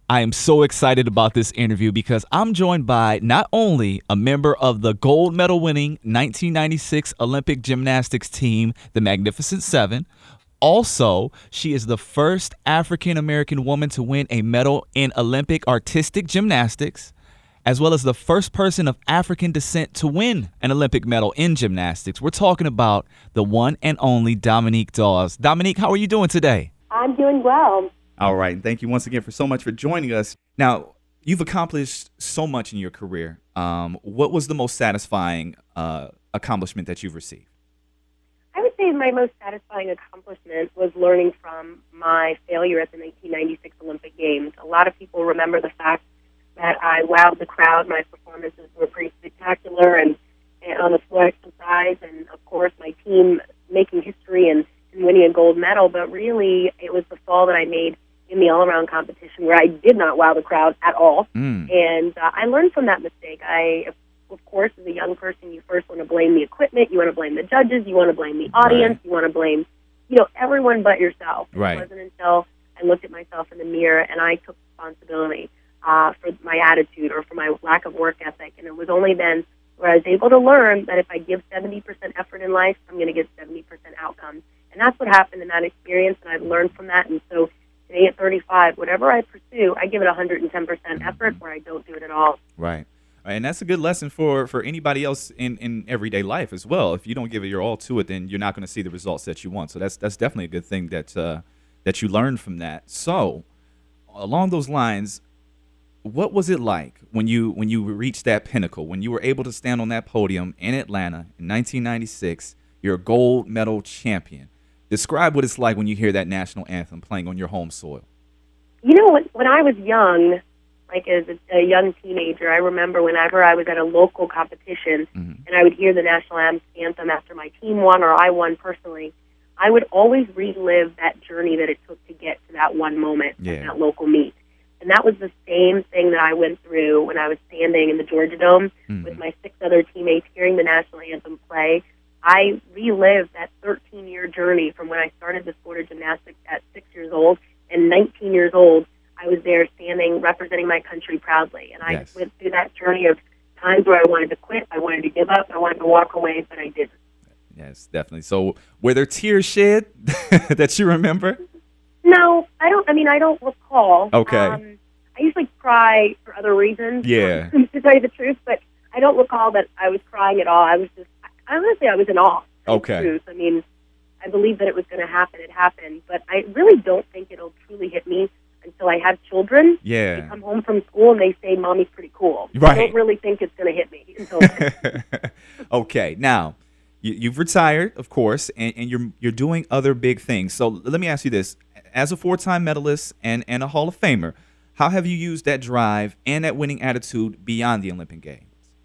I am so excited about this interview because I'm joined by not only a member of the gold medal winning 1996 Olympic gymnastics team, the Magnificent Seven. Also, she is the first African American woman to win a medal in Olympic artistic gymnastics, as well as the first person of African descent to win an Olympic medal in gymnastics. We're talking about the one and only Dominique Dawes. Dominique, how are you doing today? I'm doing well. All right. Thank you once again for so much for joining us. Now, you've accomplished so much in your career. What was the most satisfying accomplishment that you've received? I would say my most satisfying accomplishment was learning from my failure at the 1996 Olympic Games. A lot of people remember the fact that I wowed the crowd. My performances were pretty spectacular and on the floor exercise, and of course my team making history and winning a gold medal. But really, it was the fall that I made in the all-around competition where I did not wow the crowd at all. And I learned from that mistake. Of course, as a young person, you first want to blame the equipment, you want to blame the judges, you want to blame the audience, Right. you want to blame, everyone but yourself. Right. It wasn't until I looked at myself in the mirror and I took responsibility for my attitude or for my lack of work ethic. And it was only then where I was able to learn that if I give 70% effort in life, I'm going to get 70% outcomes. And that's what happened in that experience, and I've learned from that. And so today at 35, whatever I pursue, I give it 110% effort, or I don't do it at all. Right. And that's a good lesson for anybody else in everyday life as well. If you don't give it your all to it, then you're not going to see the results that you want. So that's definitely a good thing that you learned from that. So along those lines, what was it like when you reached that pinnacle, when you were able to stand on that podium in Atlanta in 1996, you're a gold medal champion? Describe what it's like when you hear that national anthem playing on your home soil. When I was young, like as a young teenager, I remember whenever I was at a local competition and I would hear the national anthem after my team won or I won personally, I would always relive that journey that it took to get to that one moment at that local meet. And that was the same thing that I went through when I was standing in the Georgia Dome with my 6 other teammates hearing the national anthem play. I relived that 13-year journey from when I started the sport of gymnastics at 6 years old, and 19 years old, I was there standing, representing my country proudly. And I went through that journey of times where I wanted to quit, I wanted to give up, I wanted to walk away, but I didn't. Yes, definitely. So were there tears shed that you remember? No, I don't. I don't recall. Okay. I usually cry for other reasons. Yeah. To tell you the truth, but I don't recall that I was crying at all. I was in awe. Okay. Truth. I believe that it was going to happen. It happened, but I really don't think it'll truly hit me until I have children. Yeah. They come home from school and they say, "Mommy's pretty cool." Right. I don't really think it's going to hit me until then. Okay. Now, you've retired, of course, and you're doing other big things. So let me ask you this: as a 4-time medalist and a Hall of Famer, how have you used that drive and that winning attitude beyond the Olympic Games?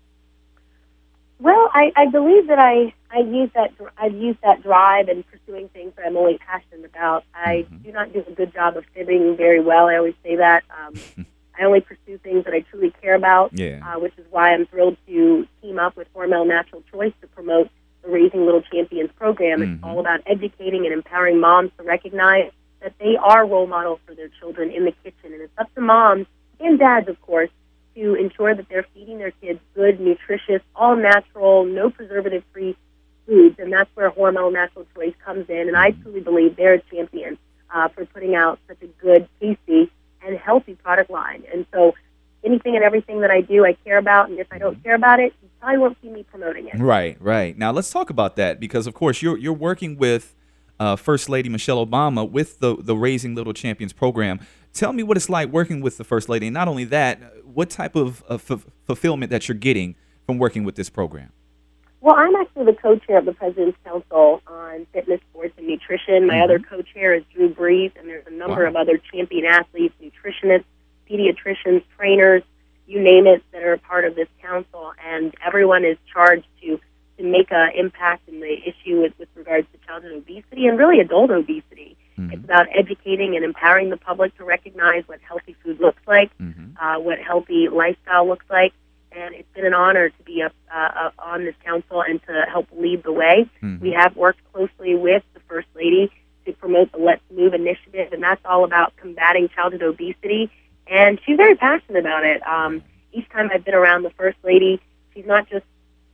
Well, I believe that I've used that drive in pursuing things that I'm only passionate about. I do not do a good job of fibbing very well. I always say that. I only pursue things that I truly care about, which is why I'm thrilled to team up with Hormel Natural Choice to promote the Raising Little Champions program. It's all about educating and empowering moms to recognize that they are role models for their children in the kitchen. And it's up to moms and dads, of course, to ensure that they're feeding their kids good, nutritious, all natural, no preservative-free foods. And that's where Hormel Natural Choice comes in. And I truly believe they're a champion for putting out such a good, tasty, and healthy product line. And so anything and everything that I do, I care about. And if I don't care about it, you probably won't see me promoting it. Right. Now, let's talk about that because, of course, you're working with First Lady Michelle Obama with the Raising Little Champions program. Tell me what it's like working with the First Lady. And not only that, what type of fulfillment that you're getting from working with this program? Well, I'm actually the co-chair of the President's Council on Fitness, Sports, and Nutrition. My other co-chair is Drew Brees, and there's a number of other champion athletes, nutritionists, pediatricians, trainers, you name it, that are a part of this council. And everyone is charged to make an impact in the issue with regards to childhood obesity and really adult obesity. It's about educating and empowering the public to recognize what healthy food looks like, what healthy lifestyle looks like. And it's been an honor to be on this council and to help lead the way. We have worked closely with the First Lady to promote the Let's Move initiative, and that's all about combating childhood obesity And she's very passionate about it. Each time I've been around the First Lady, she's not just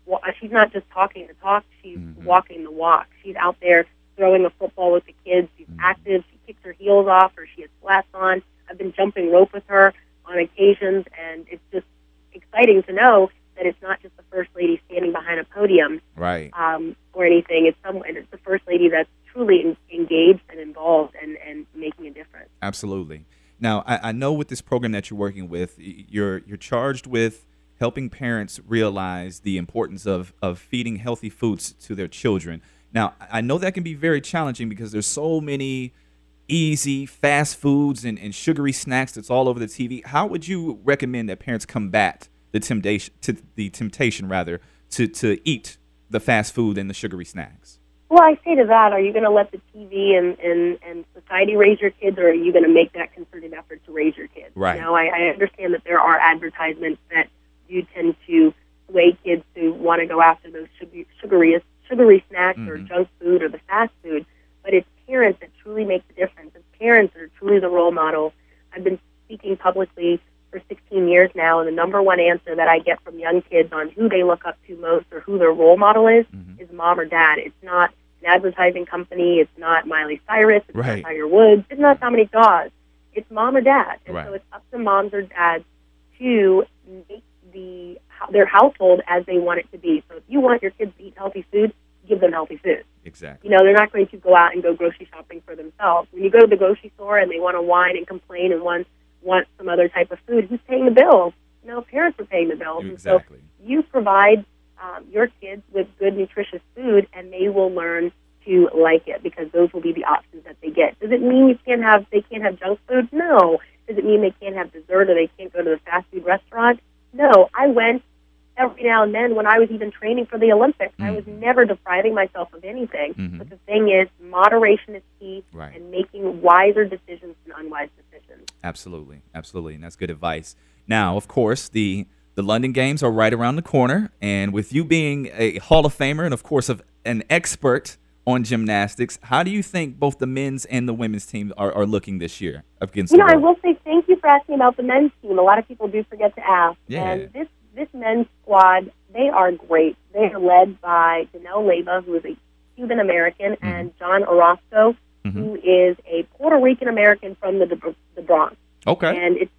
talking the talk, she's walking the walk. She's out there throwing a football with the kids. She's active. She kicks her heels off, or she has flats on. I've been jumping rope with her on occasions, and it's just exciting to know that it's not just the First Lady standing behind a podium, Right. Or anything. It's the First Lady that's truly engaged and involved and making a difference. Absolutely. Now, I know with this program that you're working with, you're charged with helping parents realize the importance of feeding healthy foods to their children. Now, I know that can be very challenging because there's so many easy, fast foods and sugary snacks that's all over the TV. How would you recommend that parents combat the temptation to eat the fast food and the sugary snacks? Well, I say to that, are you going to let the TV and society raise your kids, or are you going to make that concerted effort to raise your kids? Right. You know, I understand that there are advertisements that do tend to sway kids to want to go after those sugary snacks or junk food or the fast food, but it's parents that truly make the difference. It's parents that are truly the role model. I've been speaking publicly for 16 years now, and the number one answer that I get from young kids on who they look up to most or who their role model is mom or dad. It's not an advertising company. It's not Miley Cyrus. It's not Tiger Woods. It's not Dominic Dawes. It's mom or dad. And so it's up to moms or dads to make their household as they want it to be. So if you want your kids to eat healthy food, give them healthy food. Exactly. You know, they're not going to go out and go grocery shopping for themselves. When you go to the grocery store and they want to whine and complain and want some other type of food, who's paying the bills? You know, parents are paying the bills. Exactly. And so you provide your kids with good, nutritious food, and they will learn to like it because those will be the options that they get. Does it mean they can't have junk food? No. Does it mean they can't have dessert or they can't go to the fast food restaurant? No. I went every now and then when I was even training for the Olympics. I was never depriving myself of anything. But the thing is, moderation is key, and making wiser decisions than unwise decisions. Absolutely. Absolutely. And that's good advice. Now, of course, the London Games are right around the corner. And with you being a Hall of Famer and, of course, an expert on gymnastics, how do you think both the men's and the women's team are looking this year against the world? I will say thank you for asking about the men's team. A lot of people do forget to ask. Yeah. And this men's squad, they are great. They are led by Janelle Leyva, who is a Cuban-American, and John Orozco, who is a Puerto Rican-American from the Bronx. Okay. And it's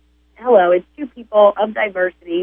two people of diversity,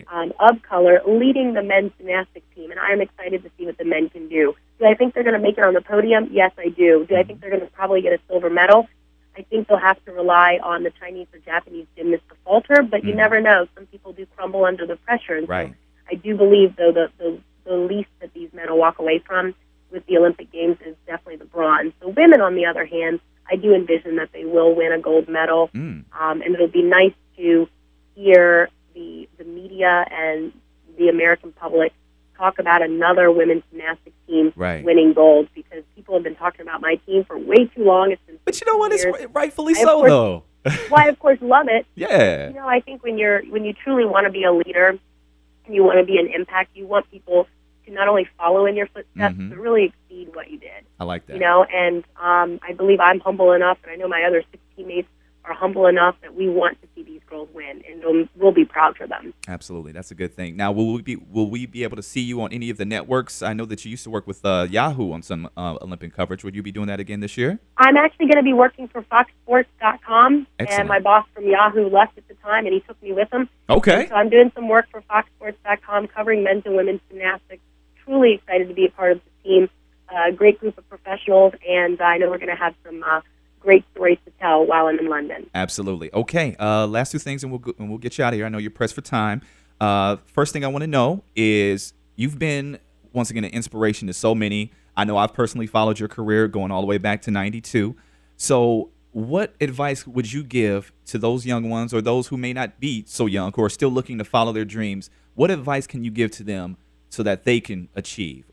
of color, leading the men's gymnastics team, and I am excited to see what the men can do. Do I think they're going to make it on the podium? Yes, I do. Do I think they're going to probably get a silver medal? I think they'll have to rely on the Chinese or Japanese gymnasts to falter, but you never know. Some people do crumble under the pressure. And so I do believe, though, the least that these men will walk away from with the Olympic Games is definitely the bronze. The women, on the other hand, I do envision that they will win a gold medal, and it'll be nice to hear the media and the American public talk about another women's gymnastics team winning gold, because people have been talking about my team for way too long. It's been but you know what? years. It's rightfully so, though. Well, I, of course, love it. Yeah. You know, I think when you truly want to be a leader and you want to be an impact, you want people to not only follow in your footsteps, but really exceed what you did. I like that. You know, and I believe I'm humble enough, and I know my other 6 teammates are humble enough that we want to see these girls win, and we'll be proud for them. Absolutely. That's a good thing. Now, will we be able to see you on any of the networks? I know that you used to work with Yahoo on some Olympic coverage. Would you be doing that again this year? I'm actually going to be working for FoxSports.com, Excellent. and my boss from Yahoo left at the time, and he took me with him. Okay. And so I'm doing some work for FoxSports.com covering men's and women's gymnastics. Truly excited to be a part of the team. A great group of professionals, and I know we're going to have some great stories to tell while I'm in London. Absolutely. Okay. Last 2 things, and we'll get you out of here. I know you're pressed for time. First thing I want to know is you've been, once again, an inspiration to so many. I know I've personally followed your career going all the way back to 92. So what advice would you give to those young ones or those who may not be so young, who are still looking to follow their dreams? What advice can you give to them so that they can achieve?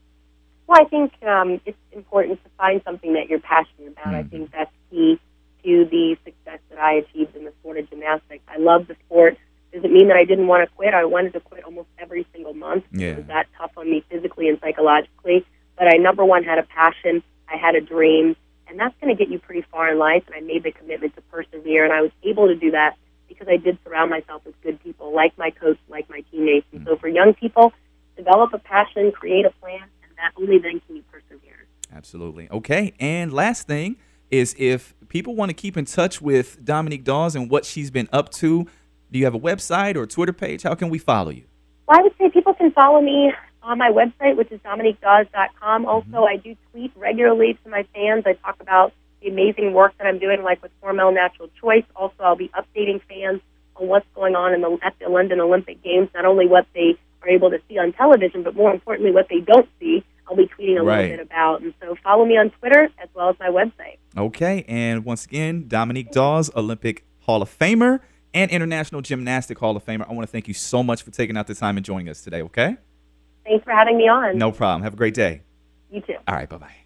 Well, I think it's important to find something that you're passionate about. I think that's key to the success that I achieved in the sport of gymnastics. I love the sport. Does it mean that I didn't want to quit? I wanted to quit almost every single month. Yeah. It was that tough on me physically and psychologically. But I, number one, had a passion. I had a dream. And that's going to get you pretty far in life. And I made the commitment to persevere. And I was able to do that because because I did surround myself with good people, like my coach, like my teammates. And so for young people, develop a passion, create a plan, and that only then can you persevere. Absolutely. Okay, and last thing is, if people want to keep in touch with Dominique Dawes and what she's been up to, do you have a website or a Twitter page? How can we follow you? Well, I would say people can follow me on my website, which is DominiqueDawes.com. Also, I do tweet regularly to my fans. I talk about the amazing work that I'm doing, like with Hormel Natural Choice. Also, I'll be updating fans on what's going on at the London Olympic Games, not only what they are able to see on television, but more importantly, what they don't see. I'll be tweeting a little bit about. And so follow me on Twitter as well as my website. Okay, and once again, Dominique Dawes, Olympic Hall of Famer and International Gymnastic Hall of Famer. I want to thank you so much for taking out the time and joining us today, okay? Thanks for having me on. No problem. Have a great day. You too. All right, bye-bye.